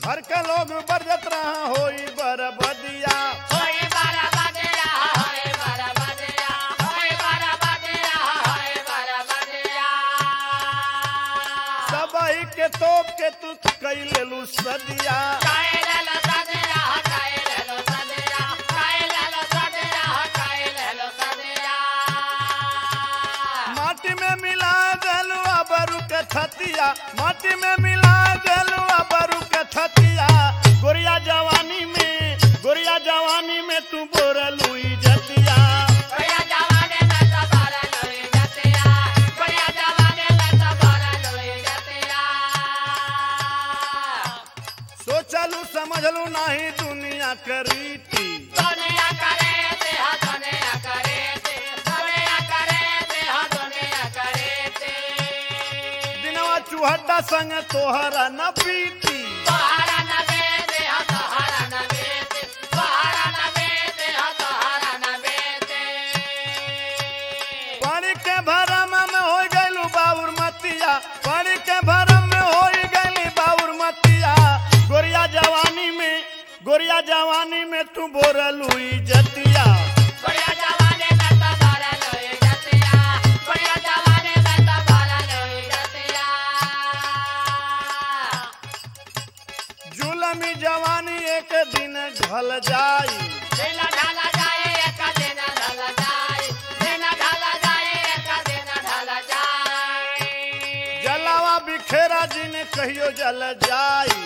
हर के लोग बरजत रहा होई बरबदिया सबही के तोप के तू कई लेलू सदिया माटी में मिला देलू अबरू के छतिया माटी में मिला देलू अबरू के छतिया गोरिया जवानी में तू बोरलू इजतिया सोचलू समझलू नहीं दुनिया के रीति दिनवा चुहड्डा संग तोहरा न पीती पानी के भरम में हो गइलू बाउर मतिया पानी के भरम में हो गइली बाउर मतिया गोरिया जवानी में तू बोरलू इजतिया जुलमी जवानी एक दिन ढल जाई जलावा बिखेरा जिन कहियो जल जाई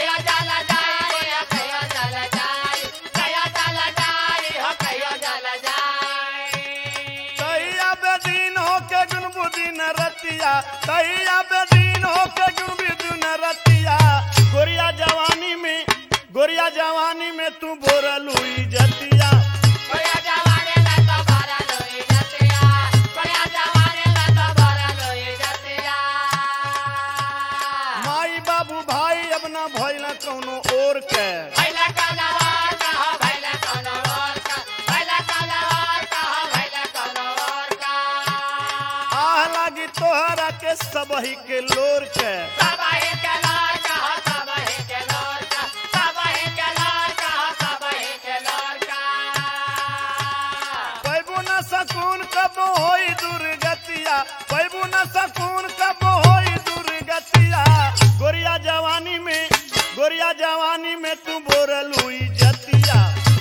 तैया बेदीन होके गुनबुदीन रतिया तैया बेदीन होके गुनबुदीन रतिया गोरिया जवानी में तू बोरलू इजतिया माई बाबू भाई अब ना भइल कौनो और के आह लागी तोहरा के सबही के लोर के पैबू न सकून कब होई दुर्गतिया पैबू न सकून कब होई दुर्गतिया गोरिया जवानी में तू बोरलू इजतिया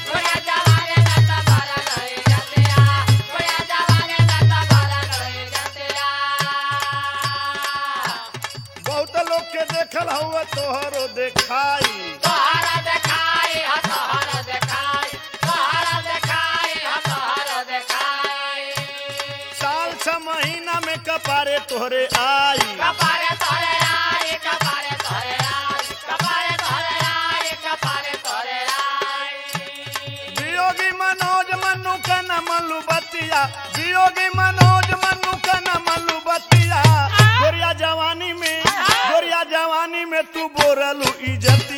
बहुत लोग के देखल हुआ तोहरो देखाई साल 6 महीना में कपारे तोहरे आई वियोगी मनोज मनु का न मल्लू बतिया वियोगी मनोज मनु का न मल्लू बतिया गोरिया जवानी में तू बोरलू इजत